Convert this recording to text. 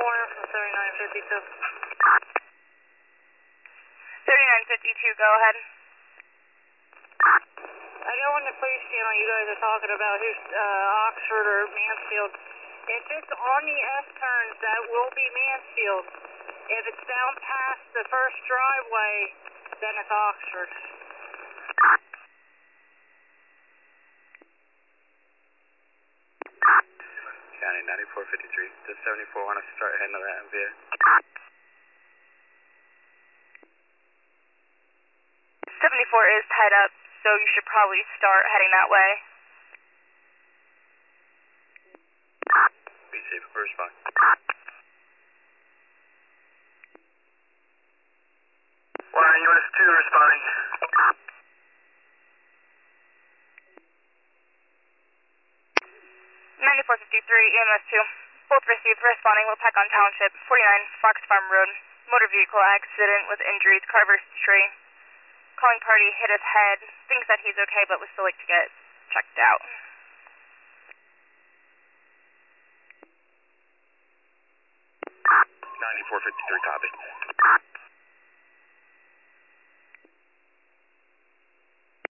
corner from 3952. 3952, go ahead. I know on the police channel you guys are talking about who's Oxford or Mansfield. If it's on the S-turns, that will be Mansfield. If it's down past the first driveway, then it's Oxford. County 9453, does 74 want to start heading to that MVA? 74 is tied up, so you should probably start heading that way. Be safe, respond. Line US 2 responding. 9453, EMS 2. Both received, responding, Wilpecon Township, 49 Fox Farm Road. Motor vehicle accident with injuries, car versus tree. Calling party hit his head. Thinks that he's okay, but would still like to get checked out. 9453, copy.